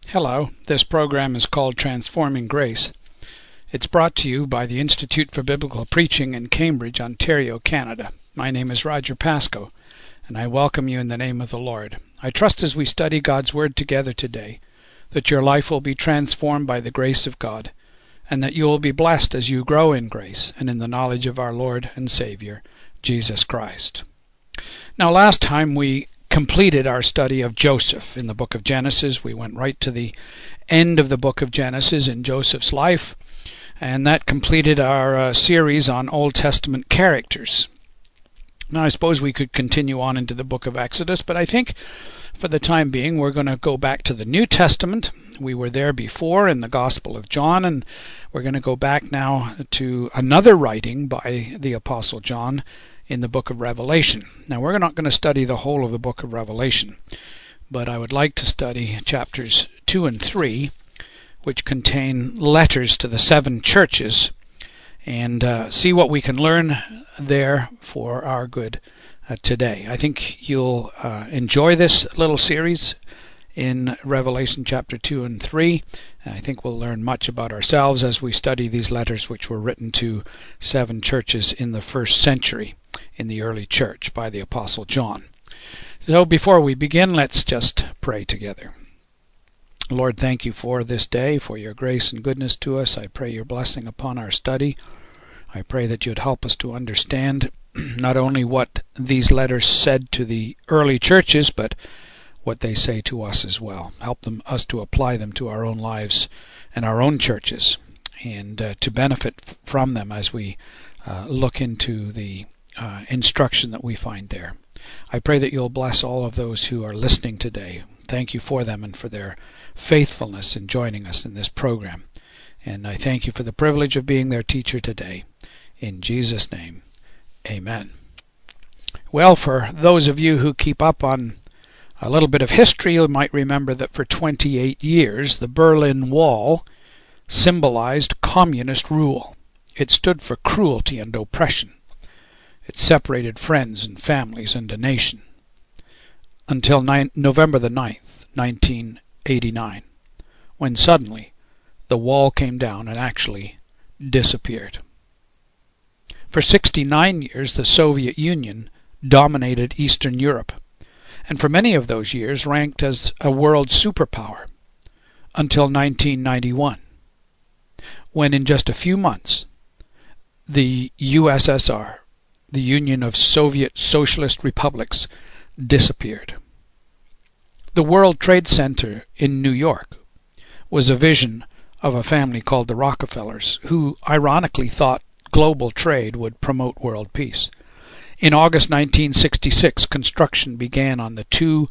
Hello, this program is called Transforming Grace. It's brought to you by the Institute for Biblical Preaching in Cambridge, Ontario, Canada. My name is Roger Pascoe, and I welcome you in the name of the Lord. I trust as we study God's Word together today, that your life will be transformed by the grace of God, and that you will be blessed as you grow in grace and in the knowledge of our Lord and Savior, Jesus Christ. Now, last time we completed our study of Joseph in the book of Genesis. We went right to the end of the book of Genesis in Joseph's life, and that completed our series on Old Testament characters. Now, I suppose we could continue on into the book of Exodus, but I think for the time being we're going to go back to the New Testament. We were there before in the Gospel of John, and we're going to go back now to another writing by the Apostle John in the book of Revelation. Now, we're not going to study the whole of the book of Revelation, but I would like to study chapters 2 and 3, which contain letters to the 7 churches, and see what we can learn there for our good today. I think you'll enjoy this little series in Revelation chapter 2 and 3. And I think we'll learn much about ourselves as we study these letters, which were written to 7 churches in the first century in the early church by the Apostle John. So before we begin, let's just pray together. Lord, thank you for this day, for your grace and goodness to us. I pray your blessing upon our study. I pray that you'd help us to understand not only what these letters said to the early churches, but what they say to us as well. Help us to apply them to our own lives and our own churches, and to benefit from them as we look into the instruction that we find there. I pray that you'll bless all of those who are listening today. Thank you for them and for their faithfulness in joining us in this program. And I thank you for the privilege of being their teacher today. In Jesus' name, amen. Well, for those of you who keep up on a little bit of history, you might remember that for 28 years the Berlin Wall symbolized communist rule. It stood for cruelty and oppression. It separated friends and families and a nation. Until November the 9th, 1989, when suddenly the wall came down and actually disappeared. For 69 years the Soviet Union dominated Eastern Europe, and for many of those years ranked as a world superpower, until 1991, when in just a few months the USSR, the Union of Soviet Socialist Republics, disappeared. The World Trade Center in New York was a vision of a family called the Rockefellers, who ironically thought global trade would promote world peace. In August 1966, construction began on the 2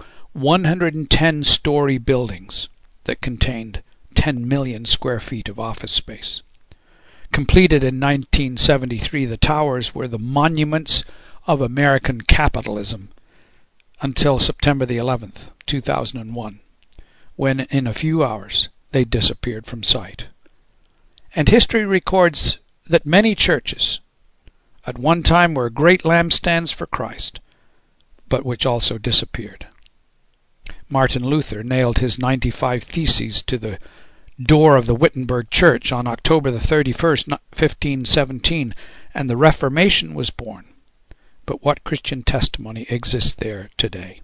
110-story buildings that contained 10 million square feet of office space. Completed in 1973, the towers were the monuments of American capitalism until September the 11th, 2001, when in a few hours they disappeared from sight. And history records that many churches at one time were great lampstands for Christ, but which also disappeared. Martin Luther nailed his 95 Theses to the door of the Wittenberg Church on October the 31st, 1517, and the Reformation was born. But what Christian testimony exists there today?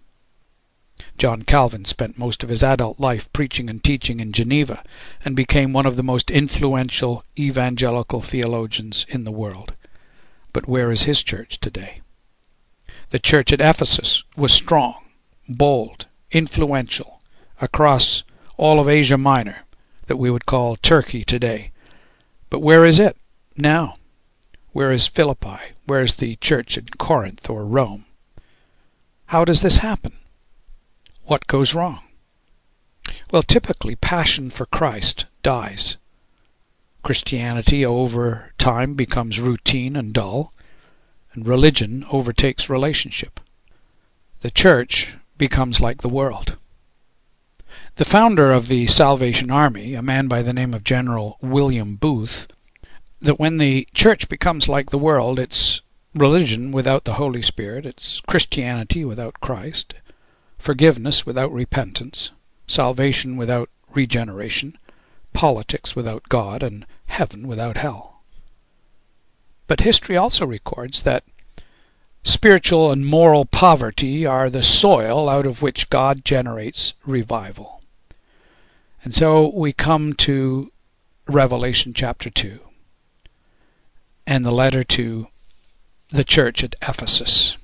John Calvin spent most of his adult life preaching and teaching in Geneva and became one of the most influential evangelical theologians in the world. But where is his church today? The church at Ephesus was strong, bold, influential across all of Asia Minor, that we would call Turkey today. But where is it now? Where is Philippi? Where is the church in Corinth or Rome? How does this happen? What goes wrong? Well, typically passion for Christ dies. Christianity over time becomes routine and dull, and religion overtakes relationship. The church becomes like the world. The founder of the Salvation Army, a man by the name of General William Booth, that when the church becomes like the world, it's religion without the Holy Spirit, it's Christianity without Christ, forgiveness without repentance, salvation without regeneration, politics without God, and heaven without hell. But history also records that spiritual and moral poverty are the soil out of which God generates revival. And so we come to Revelation chapter 2 and the letter to the church at Ephesus.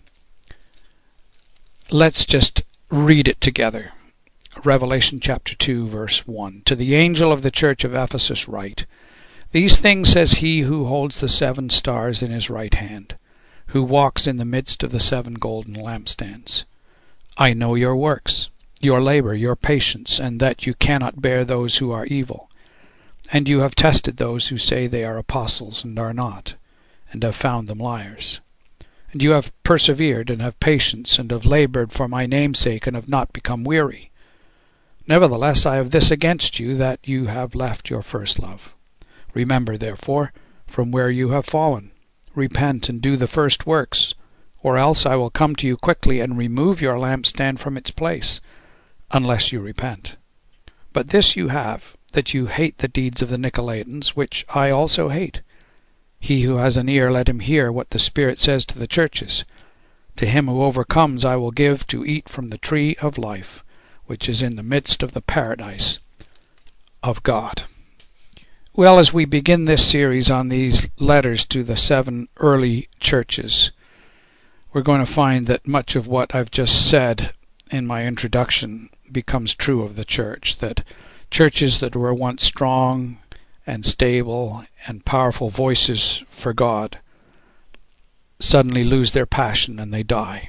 Let's just read it together. Revelation chapter 2, verse 1. To the angel of the church of Ephesus write, These things says he who holds the 7 stars in his right hand, who walks in the midst of the 7 golden lampstands. I know your works, your labor, your patience, and that you cannot bear those who are evil. And you have tested those who say they are apostles and are not, and have found them liars. And you have persevered and have patience, and have labored for my name's sake, and have not become weary. Nevertheless, I have this against you, that you have left your first love. Remember, therefore, from where you have fallen. Repent and do the first works, or else I will come to you quickly and remove your lampstand from its place, unless you repent. But this you have, that you hate the deeds of the Nicolaitans, which I also hate. He who has an ear, let him hear what the Spirit says to the churches. To him who overcomes I will give to eat from the tree of life, which is in the midst of the paradise of God. Well, as we begin this series on these letters to the 7 early churches, we're going to find that much of what I've just said in my introduction becomes true of the church, that churches that were once strong and stable and powerful voices for God suddenly lose their passion and they die.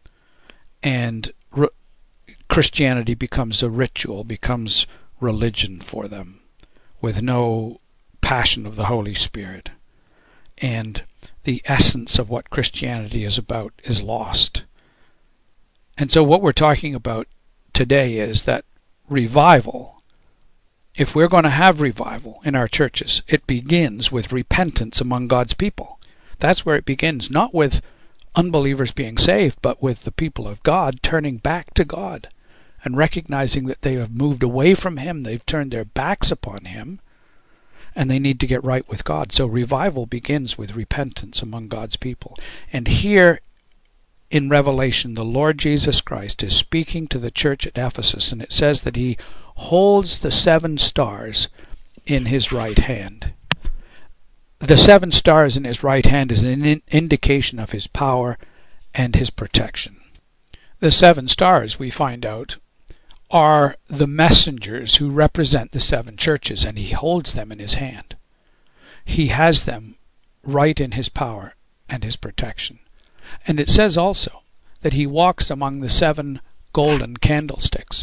And Christianity becomes a ritual, becomes religion for them, with no passion of the Holy Spirit. And the essence of what Christianity is about is lost. And so what we're talking about today is that revival, if we're going to have revival in our churches, it begins with repentance among God's people. That's where it begins, not with unbelievers being saved, but with the people of God turning back to God and recognizing that they have moved away from Him, they've turned their backs upon Him, and they need to get right with God. So revival begins with repentance among God's people. And here in Revelation, the Lord Jesus Christ is speaking to the church at Ephesus, and it says that He holds the 7 stars in His right hand. The 7 stars in His right hand is an indication of His power and His protection. The 7 stars, we find out, are the messengers who represent the 7 churches, and He holds them in His hand. He has them right in His power and His protection. And it says also that He walks among the 7 golden candlesticks.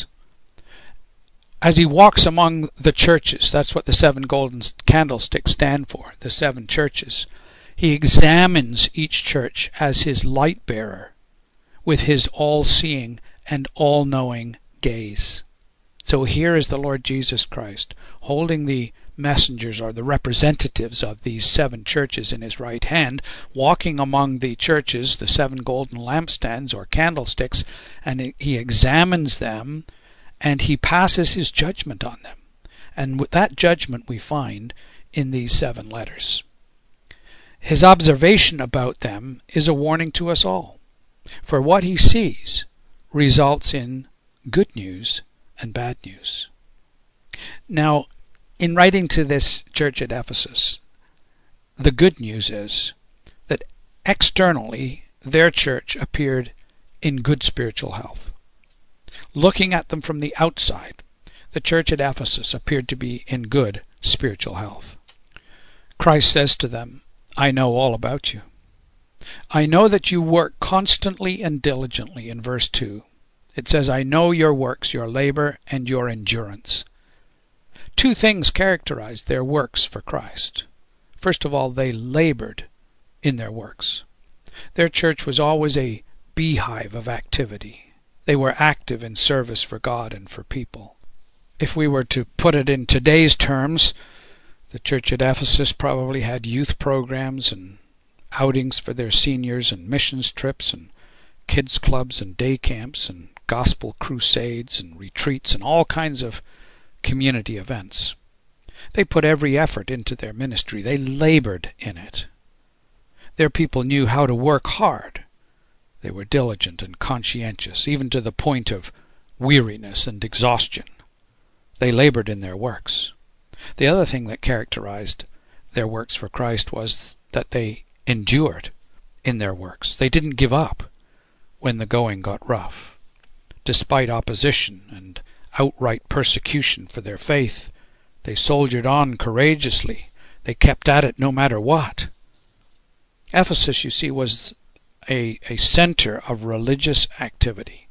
As He walks among the churches, that's what the 7 golden candlesticks stand for, the 7 churches. He examines each church as His light bearer with His all-seeing and all-knowing gaze. So here is the Lord Jesus Christ holding the messengers or the representatives of these 7 churches in His right hand, walking among the churches, the 7 golden lampstands or candlesticks, and He examines them and He passes His judgment on them. And with that judgment we find in these 7 letters. His observation about them is a warning to us all, for what He sees results in good news and bad news. Now, in writing to this church at Ephesus, the good news is that externally their church appeared in good spiritual health. Looking at them from the outside, the church at Ephesus appeared to be in good spiritual health. Christ says to them, I know all about you. I know that you work constantly and diligently, in verse 2. It says, I know your works, your labor, and your endurance. 2 things characterized their works for Christ. First of all, they labored in their works. Their church was always a beehive of activity. They were active in service for God and for people. If we were to put it in today's terms, the church at Ephesus probably had youth programs and outings for their seniors and missions trips and kids clubs and day camps and gospel crusades and retreats and all kinds of community events. They put every effort into their ministry. They labored in it. Their people knew how to work hard. They were diligent and conscientious, even to the point of weariness and exhaustion. They labored in their works. The other thing that characterized their works for Christ was that they endured in their works. They didn't give up when the going got rough. Despite opposition and outright persecution for their faith, they soldiered on courageously. They kept at it no matter what. Ephesus, you see, was a center of religious activity,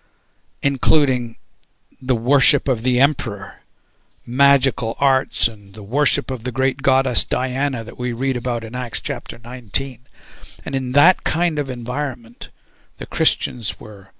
including the worship of the emperor, magical arts, and the worship of the great goddess Diana that we read about in Acts chapter 19. And in that kind of environment, the Christians were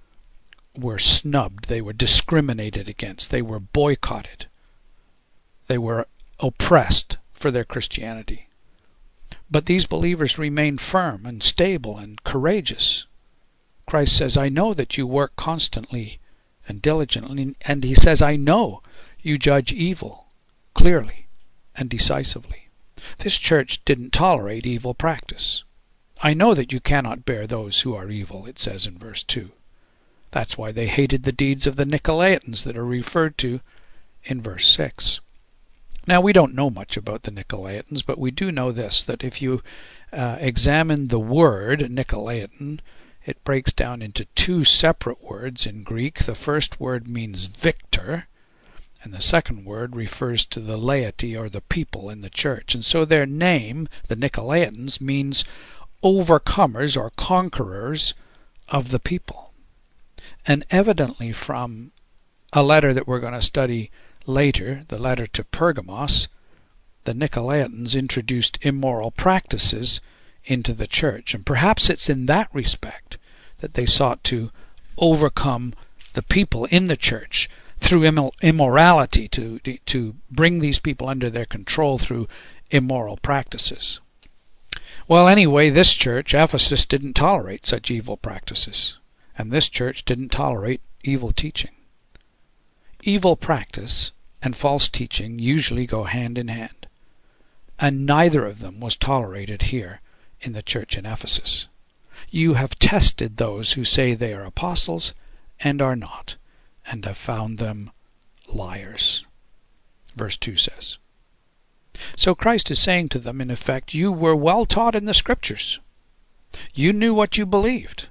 snubbed. They were discriminated against. They were boycotted. They were oppressed for their Christianity. But these believers remained firm and stable and courageous. Christ says, I know that you work constantly and diligently, and he says, I know you judge evil clearly and decisively. This church didn't tolerate evil practice. I know that you cannot bear those who are evil, it says in verse 2. That's why they hated the deeds of the Nicolaitans that are referred to in verse 6. Now, we don't know much about the Nicolaitans, but we do know this, that if you examine the word Nicolaitan, it breaks down into two separate words in Greek. The first word means victor, and the second word refers to the laity or the people in the church. And so their name, the Nicolaitans, means overcomers or conquerors of the people. And evidently from a letter that we're going to study later, the letter to Pergamos, the Nicolaitans introduced immoral practices into the church. And perhaps it's in that respect that they sought to overcome the people in the church through immorality, to bring these people under their control through immoral practices. Well, anyway, this church, Ephesus, didn't tolerate such evil practices. And this church didn't tolerate evil teaching. Evil practice and false teaching usually go hand in hand, and neither of them was tolerated here in the church in Ephesus. You have tested those who say they are apostles and are not, and have found them liars. Verse 2 says. So Christ is saying to them, in effect, you were well taught in the Scriptures. You knew what you believed.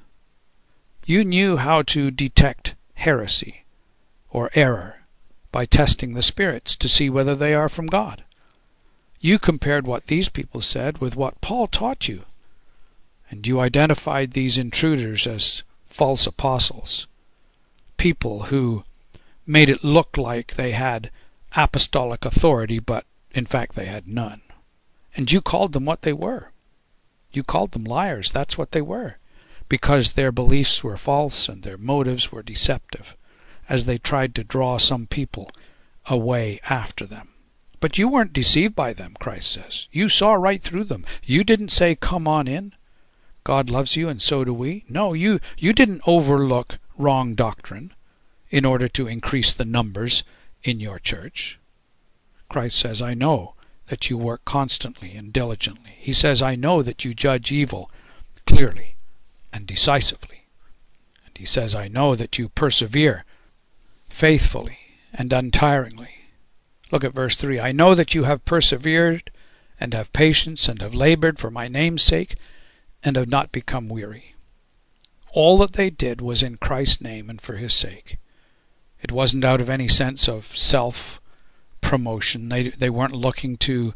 You knew how to detect heresy or error by testing the spirits to see whether they are from God. You compared what these people said with what Paul taught you, and you identified these intruders as false apostles, people who made it look like they had apostolic authority, but in fact they had none. And you called them what they were. You called them liars. That's what they were, because their beliefs were false and their motives were deceptive, as they tried to draw some people away after them. But you weren't deceived by them, Christ says. You saw right through them. You didn't say, come on in. God loves you and so do we. No, you didn't overlook wrong doctrine in order to increase the numbers in your church. Christ says, I know that you work constantly and diligently. He says, I know that you judge evil clearly and decisively. And he says, I know that you persevere faithfully and untiringly. Look at verse 3. I know that you have persevered and have patience and have labored for my name's sake and have not become weary. All that they did was in Christ's name and for his sake. It wasn't out of any sense of self-promotion. They weren't looking to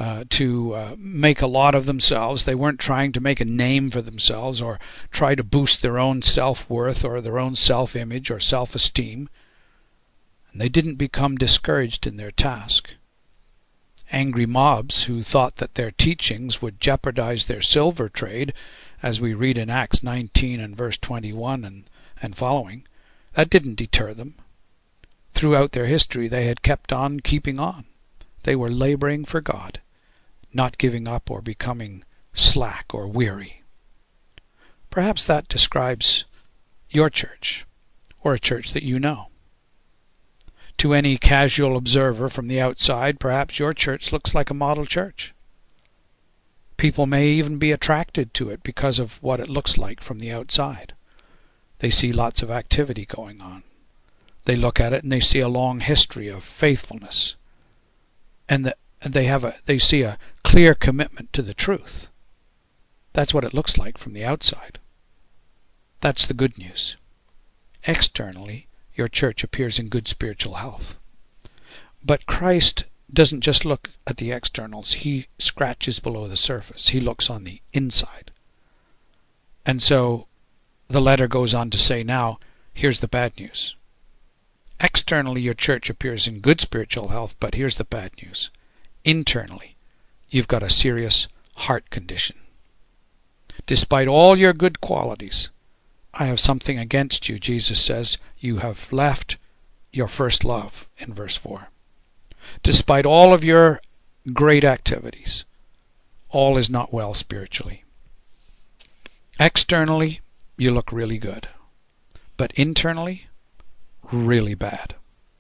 make a lot of themselves. They weren't trying to make a name for themselves or try to boost their own self-worth or their own self-image or self-esteem. And they didn't become discouraged in their task. Angry mobs who thought that their teachings would jeopardize their silver trade, as we read in Acts 19 and verse 21 and following, that didn't deter them. Throughout their history they had kept on keeping on. They were laboring for God, not giving up or becoming slack or weary. Perhaps that describes your church, or a church that you know. To any casual observer from the outside, perhaps your church looks like a model church. People may even be attracted to it because of what it looks like from the outside. They see lots of activity going on. They look at it and they see a long history of faithfulness. And they see a clear commitment to the truth. That's what it looks like from the outside. That's the good news. Externally, your church appears in good spiritual health. But Christ doesn't just look at the externals. He scratches below the surface. He looks on the inside. And so the letter goes on to say, now, here's the bad news. Externally, your church appears in good spiritual health, but here's the bad news. Internally, you've got a serious heart condition. Despite all your good qualities, I have something against you, Jesus says. You have left your first love, in verse 4. Despite all of your great activities, all is not well spiritually. Externally, you look really good, but internally, really bad.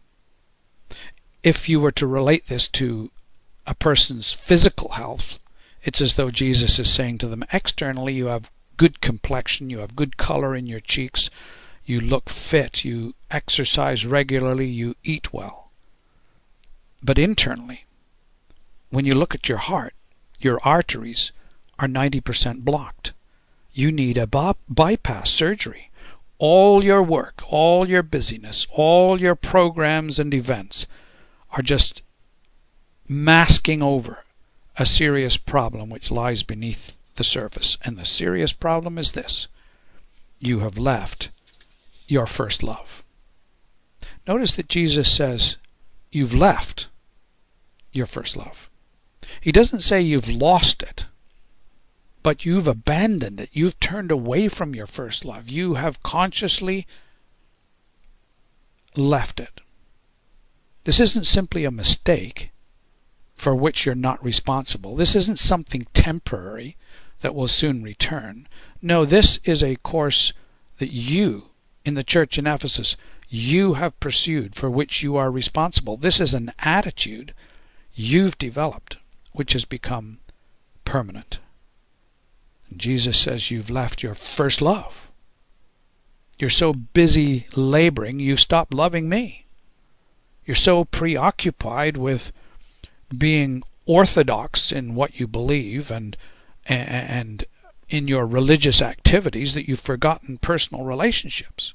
If you were to relate this to a person's physical health, it's as though Jesus is saying to them, externally you have good complexion, you have good color in your cheeks, you look fit, you exercise regularly, you eat well. But internally, when you look at your heart, your arteries are 90% blocked. You need a bypass surgery. All your work, all your busyness, all your programs and events are just masking over a serious problem which lies beneath the surface. And the serious problem is this: you have left your first love. Notice that Jesus says you've left your first love. He doesn't say you've lost it, but you've abandoned it. You've turned away from your first love. You have consciously left it. This isn't simply a mistake for which you're not responsible. This isn't something temporary that will soon return. No, this is a course that you, in the church in Ephesus, you have pursued, for which you are responsible. This is an attitude you've developed, which has become permanent. And Jesus says you've left your first love. You're so busy laboring, you've stopped loving me. You're so preoccupied with being orthodox in what you believe and in your religious activities that you've forgotten personal relationships.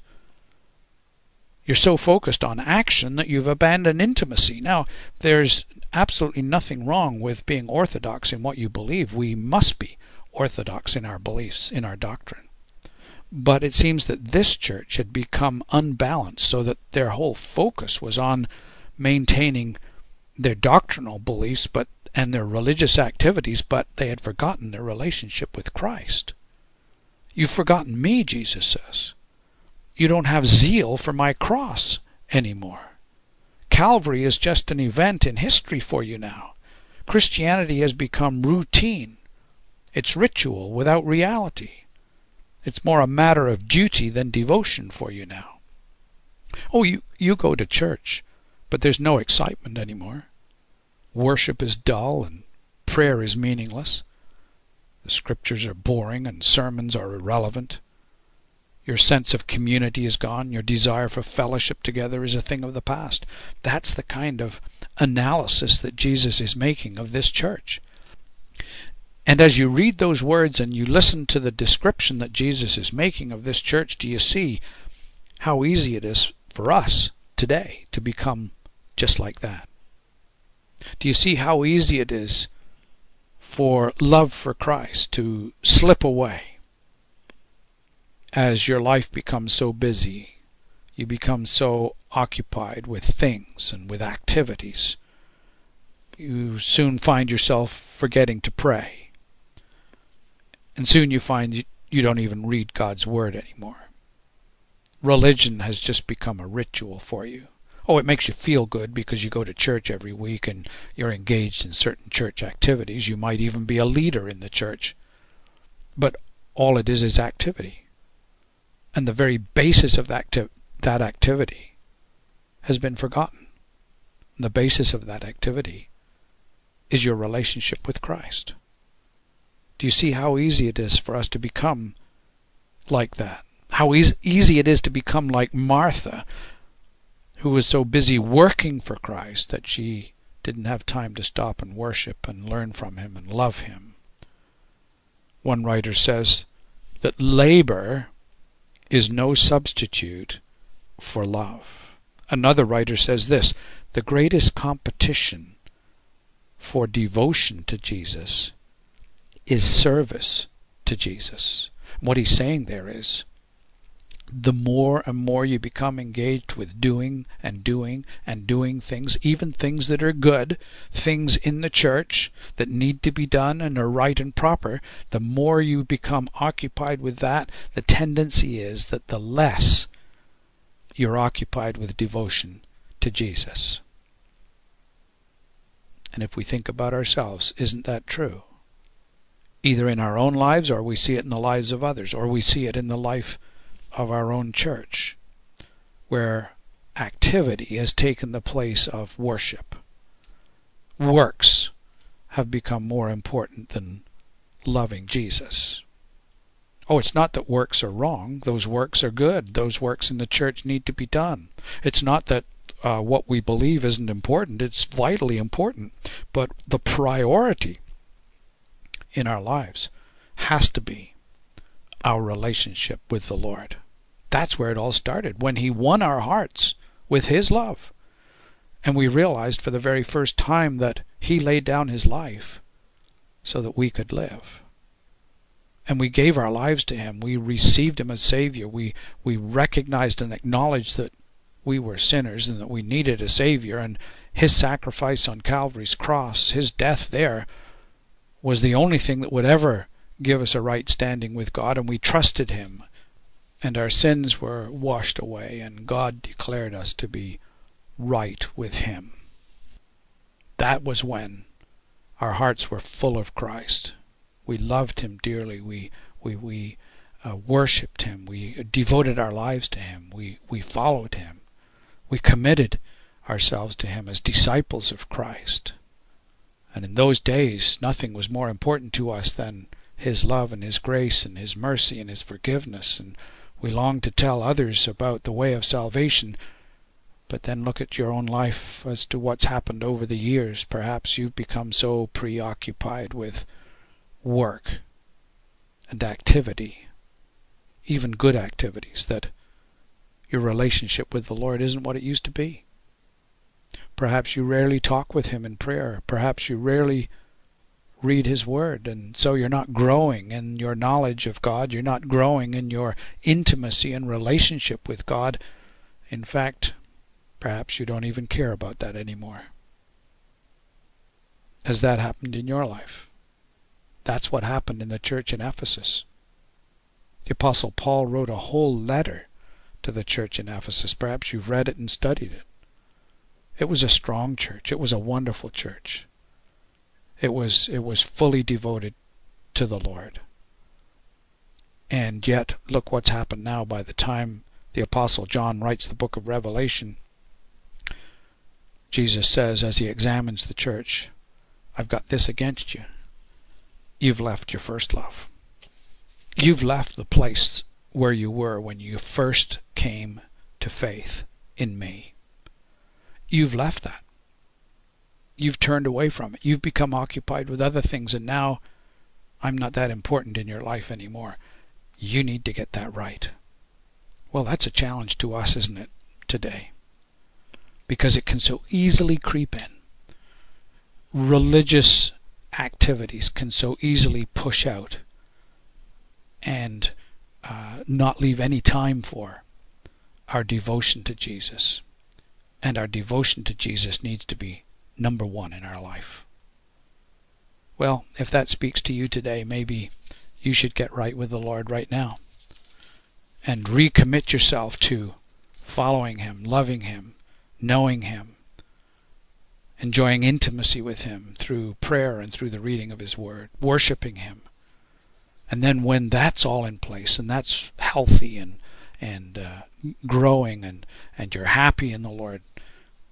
You're so focused on action that you've abandoned intimacy. Now, there's absolutely nothing wrong with being orthodox in what you believe. We must be orthodox in our beliefs, in our doctrine. But it seems that this church had become unbalanced, so that their whole focus was on maintaining their doctrinal beliefs and their religious activities, but they had forgotten their relationship with Christ. You've forgotten me, Jesus says. You don't have zeal for my cross anymore. Calvary is just an event in history for you now. Christianity has become routine. It's ritual without reality. It's more a matter of duty than devotion for you now. Oh, you go to church, but there's no excitement anymore. Worship is dull and prayer is meaningless. The scriptures are boring and sermons are irrelevant. Your sense of community is gone. Your desire for fellowship together is a thing of the past. That's the kind of analysis that Jesus is making of this church. And as you read those words and you listen to the description that Jesus is making of this church, do you see how easy it is for us today to become just like that? Do you see how easy it is for love for Christ to slip away as your life becomes so busy? You become so occupied with things and with activities. You soon find yourself forgetting to pray. And soon you find you don't even read God's Word anymore. Religion has just become a ritual for you. Oh, it makes you feel good because you go to church every week and you're engaged in certain church activities. You might even be a leader in the church. But all it is activity. And the very basis of that activity has been forgotten. The basis of that activity is your relationship with Christ. Do you see how easy it is for us to become like that? How easy it is to become like Martha, who was so busy working for Christ that she didn't have time to stop and worship and learn from him and love him. One writer says that labor is no substitute for love. Another writer says this: the greatest competition for devotion to Jesus is service to Jesus. What he's saying there is, the more and more you become engaged with doing things, even things that are good, things in the church that need to be done and are right and proper, the more you become occupied with that, the tendency is that the less you're occupied with devotion to Jesus. And if we think about ourselves, isn't that true? Either in our own lives, or we see it in the lives of others, or we see it in the life of our own church, where activity has taken the place of worship. Works have become more important than loving Jesus. Oh, it's not that works are wrong. Those works are good. Those works in the church need to be done. It's not that what we believe isn't important. It's vitally important. But the priority in our lives has to be our relationship with the Lord. That's where it all started, when he won our hearts with his love. And we realized for the very first time that he laid down his life so that we could live. And we gave our lives to him. We received him as Savior. We recognized and acknowledged that we were sinners and that we needed a Savior. And his sacrifice on Calvary's cross, his death there, was the only thing that would ever give us a right standing with God. And we trusted him. And our sins were washed away. And God declared us to be right with him. That was when our hearts were full of Christ. We loved him dearly. We worshipped him. We devoted our lives to him. We followed him. We committed ourselves to him as disciples of Christ. And in those days, nothing was more important to us than his love and his grace and his mercy and his forgiveness. And we longed to tell others about the way of salvation. But then look at your own life as to what's happened over the years. Perhaps you've become so preoccupied with work and activity, even good activities, that your relationship with the Lord isn't what it used to be. Perhaps you rarely talk with him in prayer. Perhaps you rarely read his word, and so you're not growing in your knowledge of God. You're not growing in your intimacy and relationship with God. In fact, perhaps you don't even care about that anymore. Has that happened in your life? That's what happened in the church in Ephesus. The Apostle Paul wrote a whole letter to the church in Ephesus. Perhaps you've read it and studied it. It was a strong church. It was a wonderful church. It was fully devoted to the Lord. And yet, look what's happened now. By the time the Apostle John writes the book of Revelation, Jesus says, as he examines the church, I've got this against you. You've left your first love. You've left the place where you were when you first came to faith in me. You've left that. You've turned away from it. You've become occupied with other things, and now I'm not that important in your life anymore. You need to get that right. Well, that's a challenge to us, isn't it, today? Because it can so easily creep in. Religious activities can so easily push out and not leave any time for our devotion to Jesus. And our devotion to Jesus needs to be number one in our life. Well, if that speaks to you today, maybe you should get right with the Lord right now and recommit yourself to following him, loving him, knowing him, enjoying intimacy with him through prayer and through the reading of his word, worshiping him. And then when that's all in place and that's healthy and growing and you're happy in the Lord,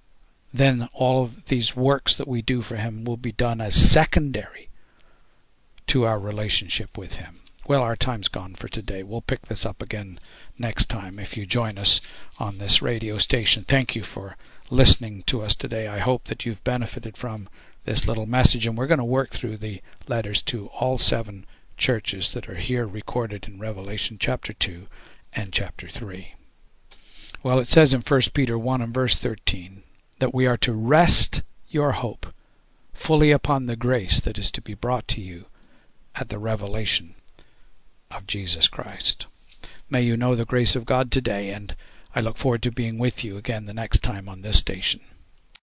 then all of these works that we do for him will be done as secondary to our relationship with him. Well, our time's gone for today. We'll pick this up again next time if you join us on this radio station. Thank you for listening to us today. I hope that you've benefited from this little message, and we're going to work through the letters to all 7 churches that are here recorded in Revelation chapter 2 and chapter 3. Well, it says in 1 Peter 1 and verse 13 that we are to rest your hope fully upon the grace that is to be brought to you at the revelation of Jesus Christ. May you know the grace of God today, and I look forward to being with you again the next time on this station.